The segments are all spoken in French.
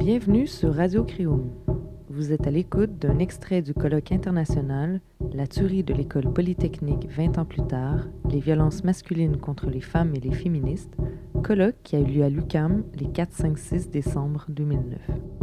Bienvenue sur Radio Créum. Vous êtes à l'écoute d'un extrait du colloque international « La tuerie de l'école polytechnique 20 ans plus tard, les violences masculines contre les femmes et les féministes », colloque qui a eu lieu à l'UQAM les 4, 5, 6 décembre 2009.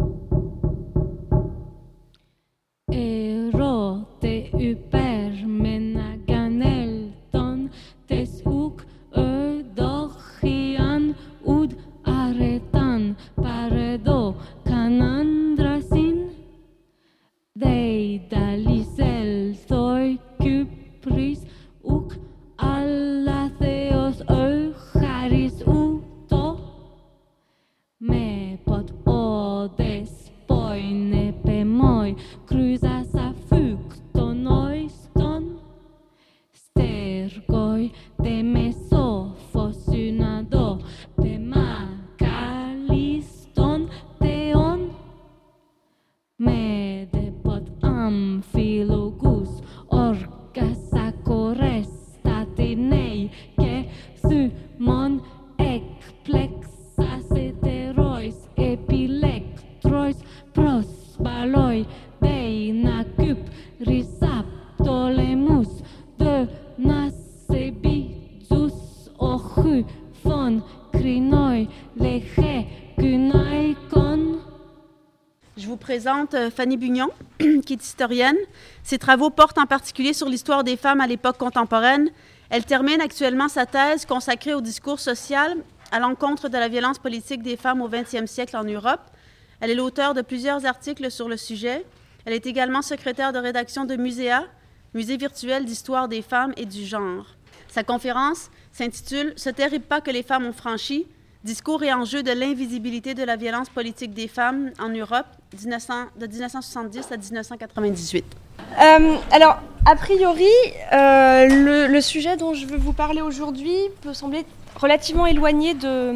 Je vous présente Fanny Bugnon, qui est historienne. Ses travaux portent en particulier sur l'histoire des femmes à l'époque contemporaine. Elle termine actuellement sa thèse consacrée au discours social à l'encontre de la violence politique des femmes au 20e siècle en Europe. Elle est l'auteure de plusieurs articles sur le sujet. Elle est également secrétaire de rédaction de Muséa, Musée virtuel d'histoire des femmes et du genre. Sa conférence s'intitule « Ce terrible pas que les femmes ont franchi », discours et enjeux de l'invisibilité de la violence politique des femmes en Europe de 1970 à 1998. Alors, a priori, le sujet dont je veux vous parler aujourd'hui peut sembler relativement éloigné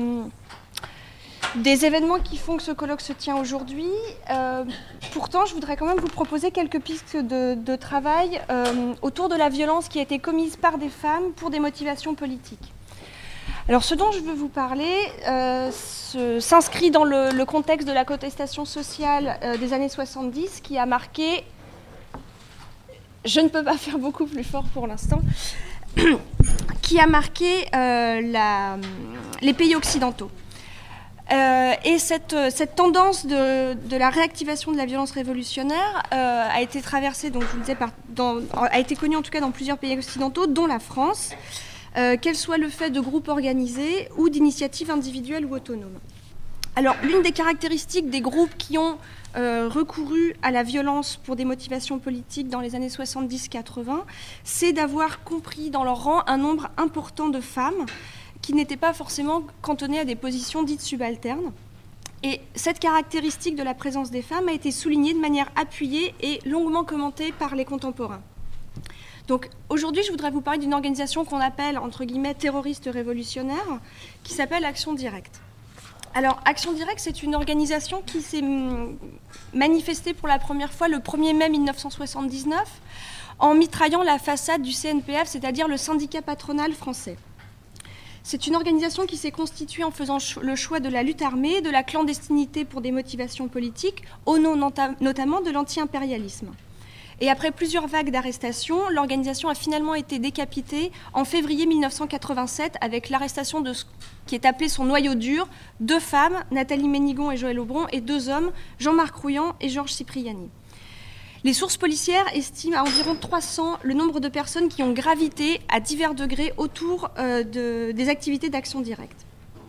des événements qui font que ce colloque se tient aujourd'hui. Pourtant, je voudrais quand même vous proposer quelques pistes de travail autour de la violence qui a été commise par des femmes pour des motivations politiques. Alors, ce dont je veux vous parler s'inscrit dans le contexte de la contestation sociale des années 70 qui a marqué, je ne peux pas faire beaucoup plus fort pour l'instant, qui a marqué les pays occidentaux. Et cette tendance de la réactivation de la violence révolutionnaire a été traversée, donc je vous le disais, a été connue en tout cas dans plusieurs pays occidentaux, dont la France. Qu'elle soit le fait de groupes organisés ou d'initiatives individuelles ou autonomes. Alors, l'une des caractéristiques des groupes qui ont recouru à la violence pour des motivations politiques dans les années 70-80, c'est d'avoir compris dans leur rang un nombre important de femmes qui n'étaient pas forcément cantonnées à des positions dites subalternes. Et cette caractéristique de la présence des femmes a été soulignée de manière appuyée et longuement commentée par les contemporains. Donc aujourd'hui, je voudrais vous parler d'une organisation qu'on appelle, entre guillemets, terroriste révolutionnaire, qui s'appelle Action Directe. Alors, Action Directe, c'est une organisation qui s'est manifestée pour la première fois le 1er mai 1979 en mitraillant la façade du CNPF, c'est-à-dire le syndicat patronal français. C'est une organisation qui s'est constituée en faisant le choix de la lutte armée, de la clandestinité pour des motivations politiques, au nom notamment de l'anti-impérialisme. Et après plusieurs vagues d'arrestations, l'organisation a finalement été décapitée en février 1987 avec l'arrestation de ce qui est appelé son noyau dur, 2 femmes, Nathalie Ménigon et Joëlle Aubron, et 2 hommes, Jean-Marc Rouillant et Georges Cipriani. Les sources policières estiment à environ 300 le nombre de personnes qui ont gravité à divers degrés autour des activités d'Action Directe.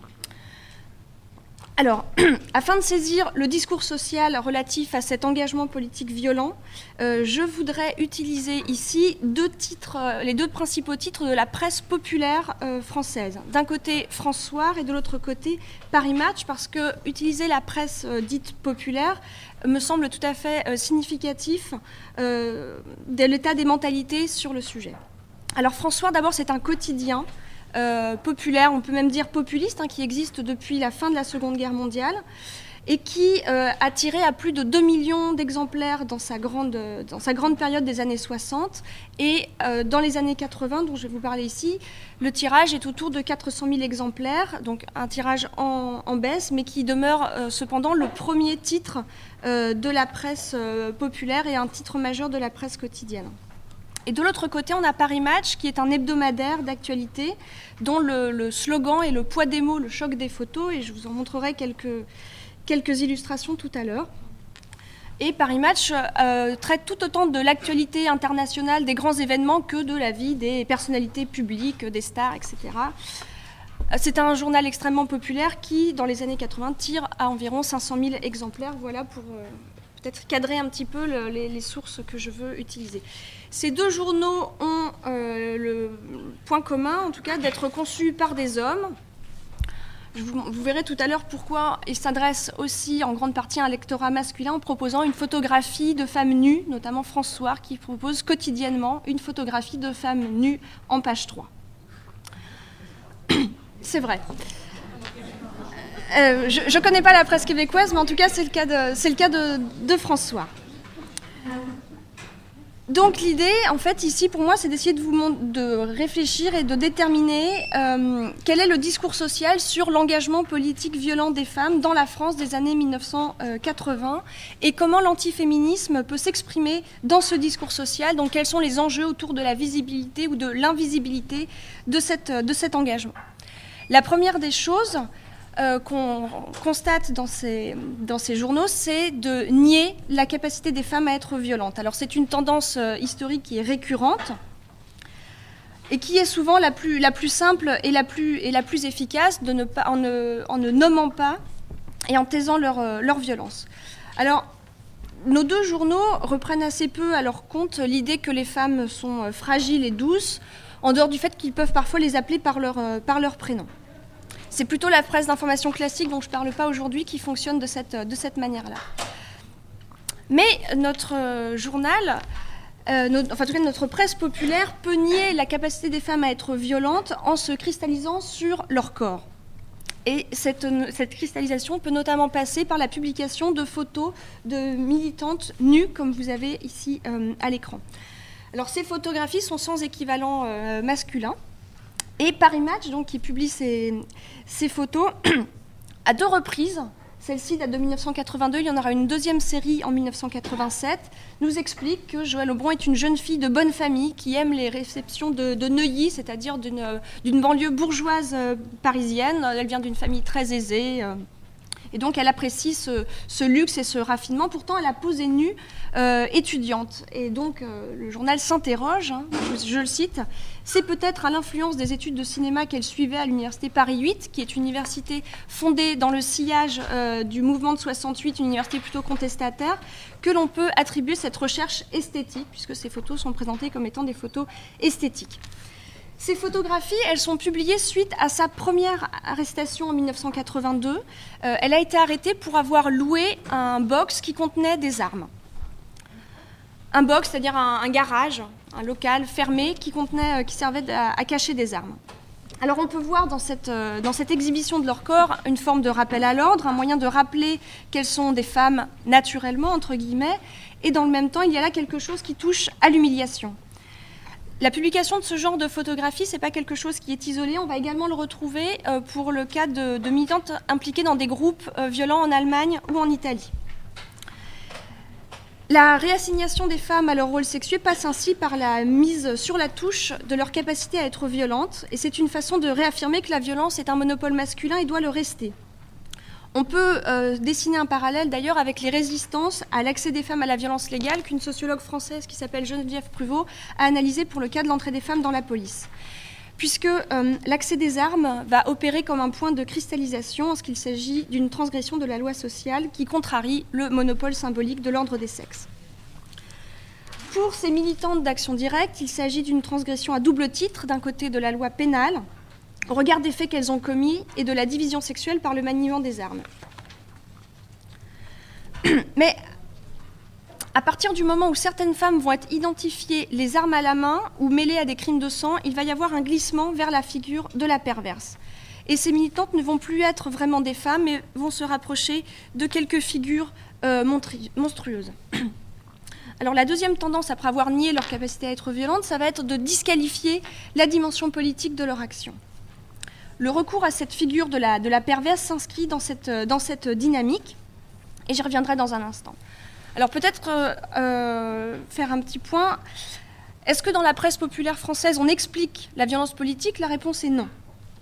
Alors, afin de saisir le discours social relatif à cet engagement politique violent, je voudrais utiliser ici les 2 principaux titres de la presse populaire française. D'un côté, France Soir et de l'autre côté, Paris Match, parce que utiliser la presse dite populaire me semble tout à fait significatif de l'état des mentalités sur le sujet. Alors, France Soir, d'abord, c'est un quotidien populaire, on peut même dire populiste, qui existe depuis la fin de la Seconde Guerre mondiale, et qui a tiré à plus de 2 millions d'exemplaires dans sa grande période des années 60. Et dans les années 80, dont je vais vous parler ici, le tirage est autour de 400 000 exemplaires, donc un tirage en baisse, mais qui demeure cependant le premier titre de la presse populaire et un titre majeur de la presse quotidienne. Et de l'autre côté, on a Paris Match, qui est un hebdomadaire d'actualité, dont le slogan est « Le poids des mots, le choc des photos », et je vous en montrerai quelques illustrations tout à l'heure. Et Paris Match traite tout autant de l'actualité internationale, des grands événements, que de la vie des personnalités publiques, des stars, etc. C'est un journal extrêmement populaire qui, dans les années 80, tire à environ 500 000 exemplaires. Voilà pour peut-être cadrer un petit peu les sources que je veux utiliser. Ces deux journaux ont le point commun, en tout cas, d'être conçus par des hommes. Vous verrez tout à l'heure pourquoi ils s'adressent aussi en grande partie à un lectorat masculin en proposant une photographie de femmes nues, notamment François, qui propose quotidiennement une photographie de femmes nues en page 3. C'est vrai. Je ne connais pas la presse québécoise, mais en tout cas, c'est le cas de François. Donc l'idée, en fait, ici, pour moi, c'est d'essayer de réfléchir et de déterminer quel est le discours social sur l'engagement politique violent des femmes dans la France des années 1980 et comment l'antiféminisme peut s'exprimer dans ce discours social, donc quels sont les enjeux autour de la visibilité ou de l'invisibilité de cet engagement. La première des choses qu'on constate dans ces journaux, c'est de nier la capacité des femmes à être violentes. Alors c'est une tendance historique qui est récurrente et qui est souvent la plus simple et la plus efficace en ne nommant pas et en taisant leur violence. Alors, nos deux journaux reprennent assez peu à leur compte l'idée que les femmes sont fragiles et douces, en dehors du fait qu'ils peuvent parfois les appeler par leur prénom. C'est plutôt la presse d'information classique dont je ne parle pas aujourd'hui qui fonctionne de cette manière-là. Mais notre journal, notre presse populaire peut nier la capacité des femmes à être violentes en se cristallisant sur leur corps. Et cette cristallisation peut notamment passer par la publication de photos de militantes nues, comme vous avez ici à l'écran. Alors ces photographies sont sans équivalent masculin. Et Paris Match, donc, qui publie ces photos, à 2 reprises, celle-ci date de 1982, il y en aura une deuxième série en 1987, nous explique que Joëlle Aubron est une jeune fille de bonne famille qui aime les réceptions de Neuilly, c'est-à-dire d'une banlieue bourgeoise parisienne. Elle vient d'une famille très aisée. Et donc, elle apprécie ce luxe et ce raffinement. Pourtant, elle a posé nue étudiante. Et donc, le journal s'interroge, je le cite, « C'est peut-être à l'influence des études de cinéma qu'elle suivait à l'université Paris 8, qui est une université fondée dans le sillage du mouvement de 68, une université plutôt contestataire, que l'on peut attribuer cette recherche esthétique, puisque ces photos sont présentées comme étant des photos esthétiques. » Ces photographies, elles sont publiées suite à sa première arrestation en 1982. Elle a été arrêtée pour avoir loué un box qui contenait des armes. Un box, c'est-à-dire un garage, un local fermé qui servait à cacher des armes. Alors on peut voir dans cette exhibition de leur corps une forme de rappel à l'ordre, un moyen de rappeler qu'elles sont des femmes naturellement, entre guillemets, et dans le même temps, il y a là quelque chose qui touche à l'humiliation. La publication de ce genre de photographie, ce n'est pas quelque chose qui est isolé. On va également le retrouver pour le cas de militantes impliquées dans des groupes violents en Allemagne ou en Italie. La réassignation des femmes à leur rôle sexuel passe ainsi par la mise sur la touche de leur capacité à être violentes. Et c'est une façon de réaffirmer que la violence est un monopole masculin et doit le rester. On peut dessiner un parallèle d'ailleurs avec les résistances à l'accès des femmes à la violence légale qu'une sociologue française qui s'appelle Geneviève Pruvot a analysé pour le cas de l'entrée des femmes dans la police. Puisque l'accès des armes va opérer comme un point de cristallisation en ce qu'il s'agit d'une transgression de la loi sociale qui contrarie le monopole symbolique de l'ordre des sexes. Pour ces militantes d'action directe, il s'agit d'une transgression à double titre, d'un côté de la loi pénale, au regard des faits qu'elles ont commis et de la division sexuelle par le maniement des armes. Mais à partir du moment où certaines femmes vont être identifiées les armes à la main ou mêlées à des crimes de sang, il va y avoir un glissement vers la figure de la perverse. et ces militantes ne vont plus être vraiment des femmes, mais vont se rapprocher de quelques figures monstrueuses. Alors la deuxième tendance, après avoir nié leur capacité à être violentes, ça va être de disqualifier la dimension politique de leur action. Le recours à cette figure de la perverse s'inscrit dans cette dynamique, et j'y reviendrai dans un instant. Alors peut-être faire un petit point. Est-ce que dans la presse populaire française, on explique la violence politique ? La réponse est non.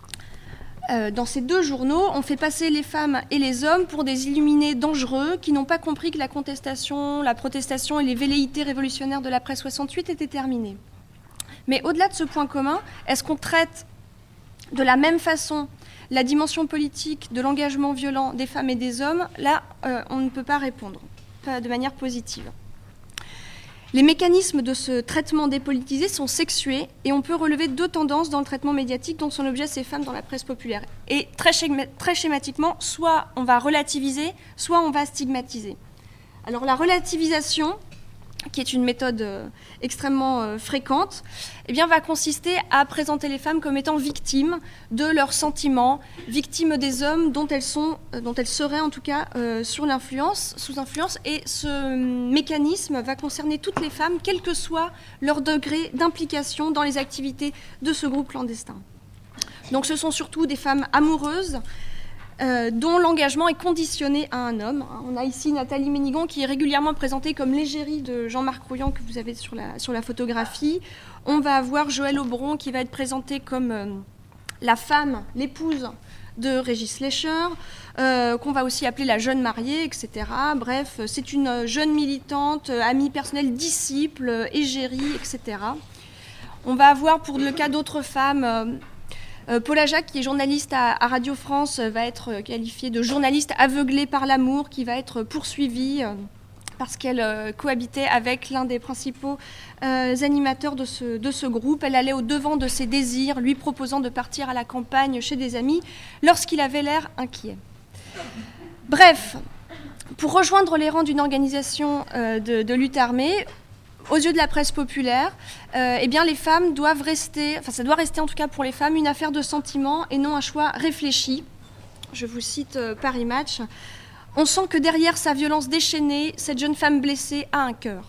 Dans ces deux journaux, on fait passer les femmes et les hommes pour des illuminés dangereux qui n'ont pas compris que la contestation, la protestation et les velléités révolutionnaires de l'après 68 étaient terminées. Mais au-delà de ce point commun, est-ce qu'on traite de la même façon la dimension politique de l'engagement violent des femmes et des hommes ? Là, on ne peut pas répondre, pas de manière positive. Les mécanismes de ce traitement dépolitisé sont sexués et on peut relever deux tendances dans le traitement médiatique dont sont l'objet ces femmes dans la presse populaire. Et très schématiquement, soit on va relativiser, soit on va stigmatiser. Alors la relativisation, qui est une méthode extrêmement fréquente, eh bien, va consister à présenter les femmes comme étant victimes de leurs sentiments, victimes des hommes dont elles seraient en tout cas sous influence. Et ce mécanisme va concerner toutes les femmes, quel que soit leur degré d'implication dans les activités de ce groupe clandestin. Donc ce sont surtout des femmes amoureuses, dont l'engagement est conditionné à un homme. On a ici Nathalie Ménigon qui est régulièrement présentée comme l'égérie de Jean-Marc Rouillant que vous avez sur la photographie. On va avoir Joëlle Aubron qui va être présentée comme la femme, l'épouse de Régis Lescher, qu'on va aussi appeler la jeune mariée, etc. Bref, c'est une jeune militante, amie personnelle, disciple, égérie, etc. On va avoir pour le cas d'autres femmes... Paula Jacques, qui est journaliste à Radio France, va être qualifiée de journaliste aveuglée par l'amour, qui va être poursuivie parce qu'elle cohabitait avec l'un des principaux animateurs de ce groupe. Elle allait au-devant de ses désirs, lui proposant de partir à la campagne chez des amis lorsqu'il avait l'air inquiet. Bref, pour rejoindre les rangs d'une organisation de lutte armée, aux yeux de la presse populaire, eh bien les femmes doivent rester, ça doit rester en tout cas pour les femmes, une affaire de sentiment et non un choix réfléchi. Je vous cite Paris Match. On sent que derrière sa violence déchaînée, cette jeune femme blessée a un cœur.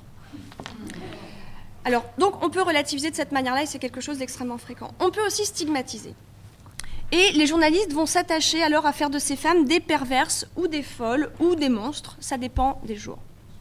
Alors, donc on peut relativiser de cette manière-là et c'est quelque chose d'extrêmement fréquent. On peut aussi stigmatiser. Et les journalistes vont s'attacher alors à faire de ces femmes des perverses ou des folles ou des monstres, ça dépend des jours.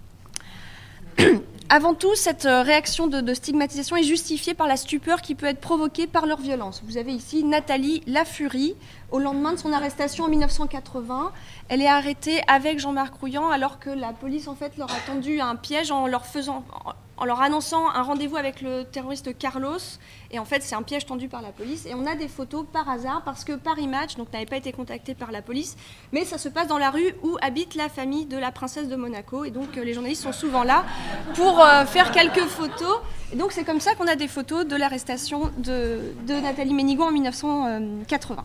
Avant tout, cette réaction de stigmatisation est justifiée par la stupeur qui peut être provoquée par leur violence. Vous avez ici Nathalie Lafurie, au lendemain de son arrestation en 1980. Elle est arrêtée avec Jean-Marc Rouillant alors que la police en fait, leur a tendu un piège en leur annonçant un rendez-vous avec le terroriste Carlos. Et en fait, c'est un piège tendu par la police. Et on a des photos par hasard parce que Paris Match n'avait pas été contacté par la police. Mais ça se passe dans la rue où habite la famille de la princesse de Monaco. Et donc, les journalistes sont souvent là pour faire quelques photos. Et donc, c'est comme ça qu'on a des photos de l'arrestation de Nathalie Ménigon en 1980.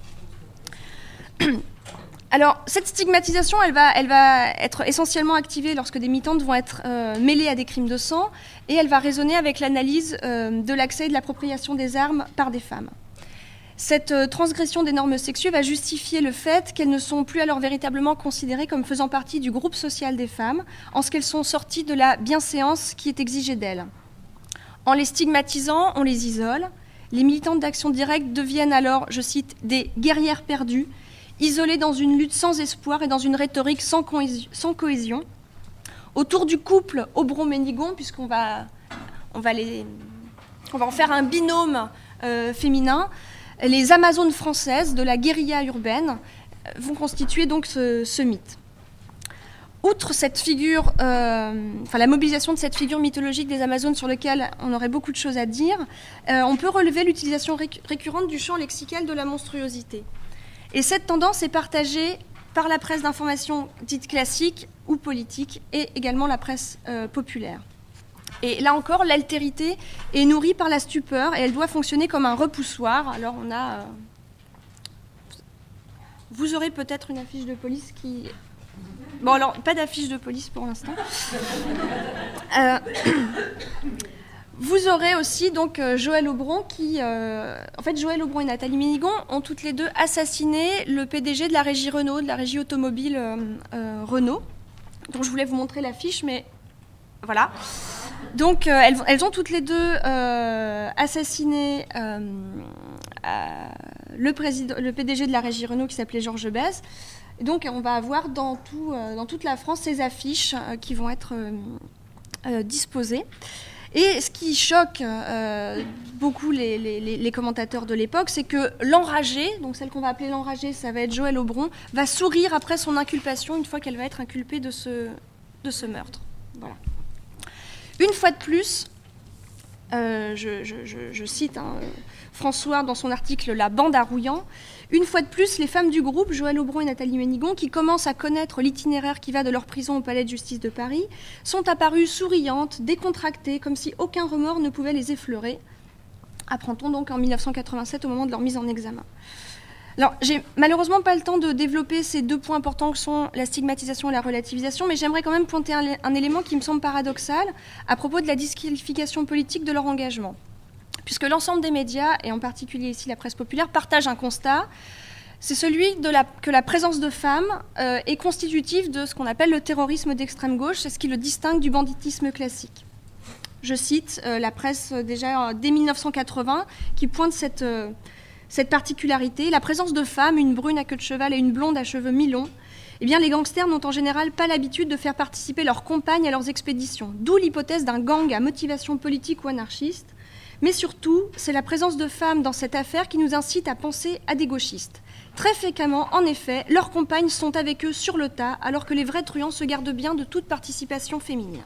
Alors, cette stigmatisation, elle va être essentiellement activée lorsque des militantes vont être mêlées à des crimes de sang et elle va résonner avec l'analyse de l'accès et de l'appropriation des armes par des femmes. Cette transgression des normes sexuées va justifier le fait qu'elles ne sont plus alors véritablement considérées comme faisant partie du groupe social des femmes, en ce qu'elles sont sorties de la bienséance qui est exigée d'elles. En les stigmatisant, on les isole. Les militantes d'Action Directe deviennent alors, je cite, des guerrières perdues, isolées dans une lutte sans espoir et dans une rhétorique sans cohésion. Autour du couple Aubron-Ménigon, puisqu'on va en faire un binôme féminin, les Amazones françaises de la guérilla urbaine vont constituer donc ce mythe. Outre cette figure, la mobilisation de cette figure mythologique des Amazones sur laquelle on aurait beaucoup de choses à dire, on peut relever l'utilisation récurrente du champ lexical de la monstruosité. Et cette tendance est partagée par la presse d'information dite classique ou politique et également la presse populaire. Et là encore, l'altérité est nourrie par la stupeur et elle doit fonctionner comme un repoussoir. Alors on a... Vous aurez peut-être une affiche de police qui... Bon alors, pas d'affiche de police pour l'instant. Vous aurez aussi donc Joëlle Aubron qui... en fait, Joëlle Aubron et Nathalie Ménigon ont toutes les deux assassiné le PDG de la régie Renault, de la régie automobile Renault. Donc je voulais vous montrer l'affiche, mais voilà. Donc elles ont toutes les deux assassiné le PDG de la régie Renault qui s'appelait Georges Bèze. Et donc on va avoir dans toute la France ces affiches qui vont être disposées. Et ce qui choque beaucoup les commentateurs de l'époque, c'est que l'enragée, donc celle qu'on va appeler l'enragée, ça va être Joëlle Aubron, va sourire après son inculpation une fois qu'elle va être inculpée de ce meurtre. Voilà. Une fois de plus, je cite François dans son article « La bande à Rouillan », une fois de plus, les femmes du groupe, Joëlle Aubron et Nathalie Ménigon, qui commencent à connaître l'itinéraire qui va de leur prison au palais de justice de Paris, sont apparues souriantes, décontractées, comme si aucun remords ne pouvait les effleurer. Apprend-on donc en 1987 au moment de leur mise en examen. Alors, j'ai malheureusement pas le temps de développer ces deux points importants que sont la stigmatisation et la relativisation, mais j'aimerais quand même pointer un élément qui me semble paradoxal à propos de la disqualification politique de leur engagement. Puisque l'ensemble des médias, et en particulier ici la presse populaire, partagent un constat, c'est celui que la présence de femmes est constitutive de ce qu'on appelle le terrorisme d'extrême gauche, c'est ce qui le distingue du banditisme classique. Je cite la presse déjà dès 1980 qui pointe cette particularité. La présence de femmes, une brune à queue de cheval et une blonde à cheveux mi-longs, eh bien, les gangsters n'ont en général pas l'habitude de faire participer leurs compagnes à leurs expéditions, d'où l'hypothèse d'un gang à motivation politique ou anarchiste. Mais surtout, c'est la présence de femmes dans cette affaire qui nous incite à penser à des gauchistes. Très fréquemment, en effet, leurs compagnes sont avec eux sur le tas, alors que les vrais truands se gardent bien de toute participation féminine.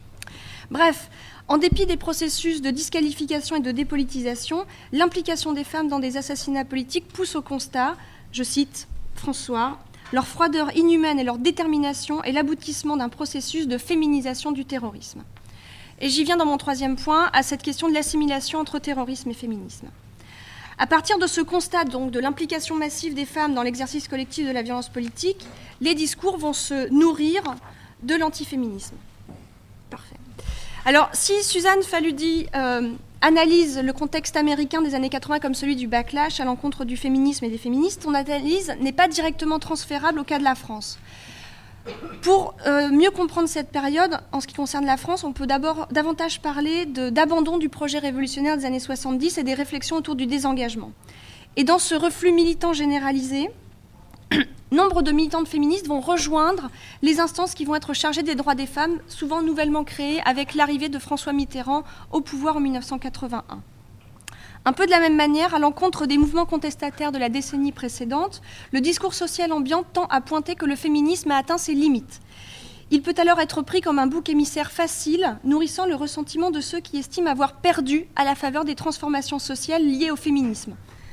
Bref, en dépit des processus de disqualification et de dépolitisation, l'implication des femmes dans des assassinats politiques pousse au constat, je cite François, « Leur froideur inhumaine et leur détermination est l'aboutissement d'un processus de féminisation du terrorisme. » Et j'y viens dans mon troisième point, à cette question de l'assimilation entre terrorisme et féminisme. À partir de ce constat donc, de l'implication massive des femmes dans l'exercice collectif de la violence politique, les discours vont se nourrir de l'antiféminisme. Parfait. Alors, si Suzanne Faludi analyse le contexte américain des années 80 comme celui du backlash à l'encontre du féminisme et des féministes, son analyse n'est pas directement transférable au cas de la France. Pour mieux comprendre cette période, en ce qui concerne la France, on peut d'abord davantage parler d'abandon du projet révolutionnaire des années 70 et des réflexions autour du désengagement. Et dans ce reflux militant généralisé, nombre de militantes féministes vont rejoindre les instances qui vont être chargées des droits des femmes, souvent nouvellement créées avec l'arrivée de François Mitterrand au pouvoir en 1981. Un peu de la même manière, à l'encontre des mouvements contestataires de la décennie précédente, le discours social ambiant tend à pointer que le féminisme a atteint ses limites. Il peut alors être pris comme un bouc émissaire facile, nourrissant le ressentiment de ceux qui estiment avoir perdu à la faveur des transformations sociales liées au féminisme.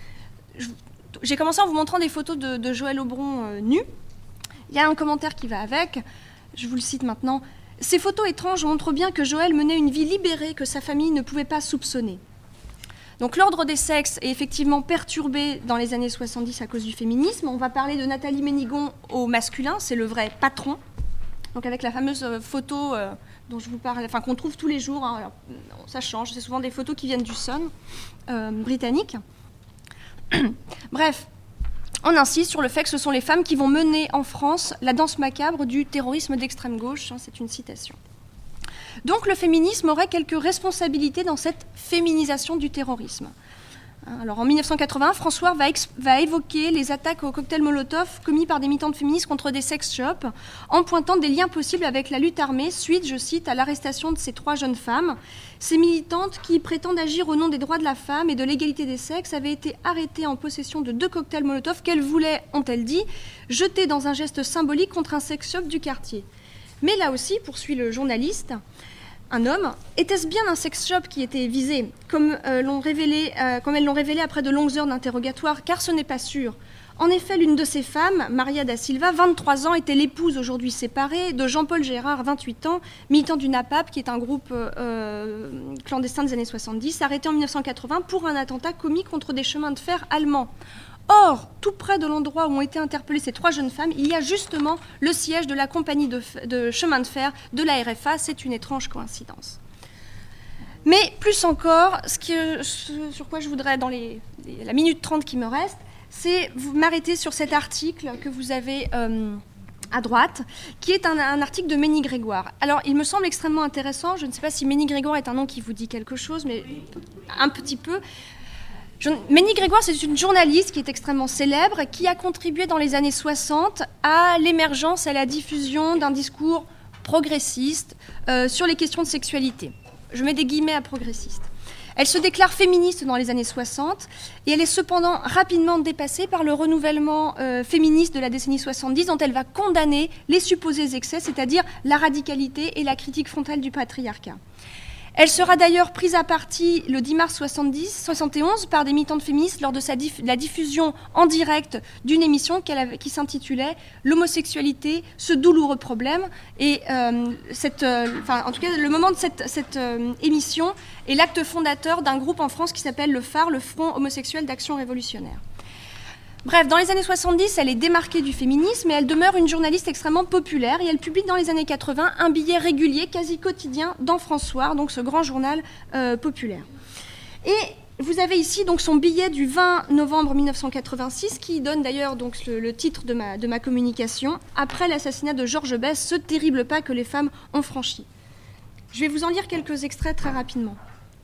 J'ai commencé en vous montrant des photos de Joëlle Aubron nue. Il y a un commentaire qui va avec, je vous le cite maintenant. « Ces photos étranges montrent bien que Joëlle menait une vie libérée que sa famille ne pouvait pas soupçonner. » Donc l'ordre des sexes est effectivement perturbé dans les années 70 à cause du féminisme. On va parler de Nathalie Ménigon au masculin, c'est le vrai patron. Donc avec la fameuse photo dont je vous parle, enfin qu'on trouve tous les jours, hein. Alors, ça change, c'est souvent des photos qui viennent du Sun britannique. Bref, on insiste sur le fait que ce sont les femmes qui vont mener en France la danse macabre du terrorisme d'extrême gauche, hein, c'est une citation. Donc le féminisme aurait quelques responsabilités dans cette féminisation du terrorisme. Alors en 1980, François va évoquer les attaques au cocktail Molotov commis par des militantes féministes contre des sex shops en pointant des liens possibles avec la lutte armée suite, je cite, à l'arrestation de ces 3 jeunes femmes. Ces militantes qui prétendent agir au nom des droits de la femme et de l'égalité des sexes avaient été arrêtées en possession de 2 cocktails Molotov qu'elles voulaient, ont-elles dit, jeter dans un geste symbolique contre un sex shop du quartier. Mais là aussi, poursuit le journaliste, un homme, était-ce bien un sex shop qui était visé, comme elles l'ont révélé après de longues heures d'interrogatoire, car ce n'est pas sûr. En effet, l'une de ces femmes, Maria da Silva, 23 ans, était l'épouse aujourd'hui séparée de Jean-Paul Gérard, 28 ans, militant du NAPAP, qui est un groupe clandestin des années 70, arrêté en 1980 pour un attentat commis contre des chemins de fer allemands. Or, tout près de l'endroit où ont été interpellées ces 3 jeunes femmes, il y a justement le siège de la compagnie de chemin de fer de la RFA. C'est une étrange coïncidence. Mais plus encore, sur quoi je voudrais, dans la minute 30 qui me reste, c'est m'arrêter sur cet article que vous avez à droite, qui est un article de Ménie Grégoire. Alors, il me semble extrêmement intéressant. Je ne sais pas si Ménie Grégoire est un nom qui vous dit quelque chose, mais un petit peu. Ménie Grégoire, c'est une journaliste qui est extrêmement célèbre, qui a contribué dans les années 60 à l'émergence et à la diffusion d'un discours progressiste sur les questions de sexualité. Je mets des guillemets à progressiste. Elle se déclare féministe dans les années 60 et elle est cependant rapidement dépassée par le renouvellement féministe de la décennie 70 dont elle va condamner les supposés excès, c'est-à-dire la radicalité et la critique frontale du patriarcat. Elle sera d'ailleurs prise à partie le 10 mars 71 par des militantes féministes lors de la diffusion en direct d'une émission qui s'intitulait « L'homosexualité, ce douloureux problème ». Et en tout cas, le moment de cette émission est l'acte fondateur d'un groupe en France qui s'appelle le Phare, le Front homosexuel d'action révolutionnaire. Bref, dans les années 70, elle est démarquée du féminisme et elle demeure une journaliste extrêmement populaire et elle publie dans les années 80 un billet régulier, quasi quotidien, dans François, donc ce grand journal populaire. Et vous avez ici donc son billet du 20 novembre 1986 qui donne d'ailleurs donc le titre de ma communication « Après l'assassinat de Georges Besse, ce terrible pas que les femmes ont franchi ». Je vais vous en lire quelques extraits très rapidement.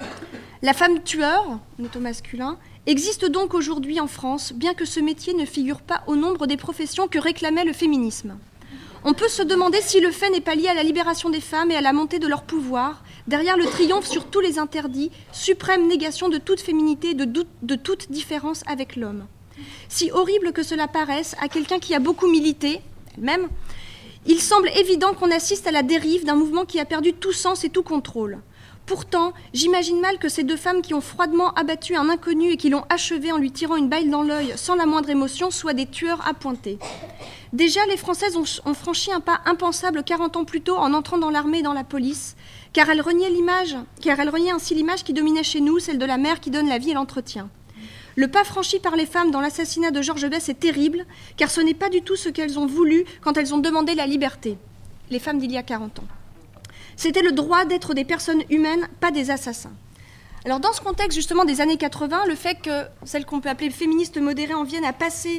La femme tueur, on est au masculin, existe donc aujourd'hui en France, bien que ce métier ne figure pas au nombre des professions que réclamait le féminisme. On peut se demander si le fait n'est pas lié à la libération des femmes et à la montée de leur pouvoir, derrière le triomphe sur tous les interdits, suprême négation de toute féminité et de toute différence avec l'homme. Si horrible que cela paraisse à quelqu'un qui a beaucoup milité, elle-même, il semble évident qu'on assiste à la dérive d'un mouvement qui a perdu tout sens et tout contrôle. Pourtant, j'imagine mal que ces deux femmes qui ont froidement abattu un inconnu et qui l'ont achevé en lui tirant une balle dans l'œil sans la moindre émotion soient des tueurs appointés. Déjà, les Françaises ont franchi un pas impensable 40 ans plus tôt en entrant dans l'armée et dans la police, car elles reniaient ainsi l'image qui dominait chez nous, celle de la mère qui donne la vie et l'entretien. Le pas franchi par les femmes dans l'assassinat de Georges Besse est terrible, car ce n'est pas du tout ce qu'elles ont voulu quand elles ont demandé la liberté. Les femmes d'il y a 40 ans. C'était le droit d'être des personnes humaines, pas des assassins. Alors dans ce contexte justement des années 80, le fait que celle qu'on peut appeler féministes modérées en viennent à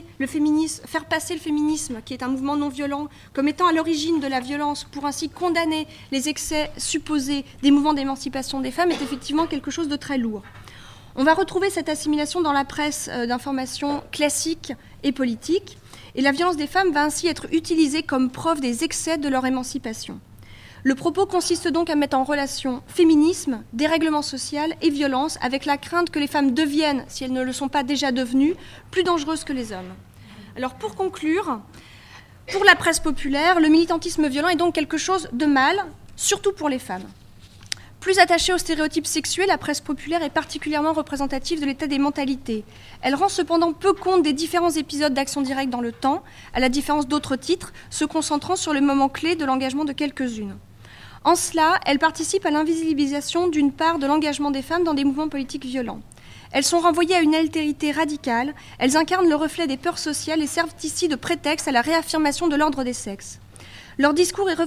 faire passer le féminisme, qui est un mouvement non violent, comme étant à l'origine de la violence, pour ainsi condamner les excès supposés des mouvements d'émancipation des femmes, est effectivement quelque chose de très lourd. On va retrouver cette assimilation dans la presse d'information classique et politique, et la violence des femmes va ainsi être utilisée comme preuve des excès de leur émancipation. Le propos consiste donc à mettre en relation féminisme, dérèglement social et violence avec la crainte que les femmes deviennent, si elles ne le sont pas déjà devenues, plus dangereuses que les hommes. Alors pour conclure, pour la presse populaire, le militantisme violent est donc quelque chose de mal, surtout pour les femmes. Plus attachée aux stéréotypes sexuels, la presse populaire est particulièrement représentative de l'état des mentalités. Elle rend cependant peu compte des différents épisodes d'action directe dans le temps, à la différence d'autres titres, se concentrant sur les moments clés de l'engagement de quelques-unes. En cela, elles participent à l'invisibilisation d'une part de l'engagement des femmes dans des mouvements politiques violents. Elles sont renvoyées à une altérité radicale, elles incarnent le reflet des peurs sociales et servent ici de prétexte à la réaffirmation de l'ordre des sexes. Les discours et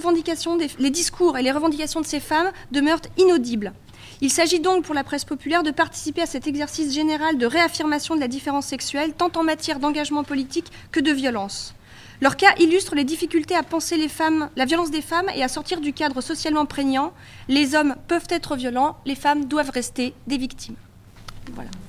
les revendications de ces femmes demeurent inaudibles. Il s'agit donc pour la presse populaire de participer à cet exercice général de réaffirmation de la différence sexuelle, tant en matière d'engagement politique que de violence. Leur cas illustre les difficultés à penser la violence des femmes et à sortir du cadre socialement prégnant. Les hommes peuvent être violents, les femmes doivent rester des victimes. Voilà.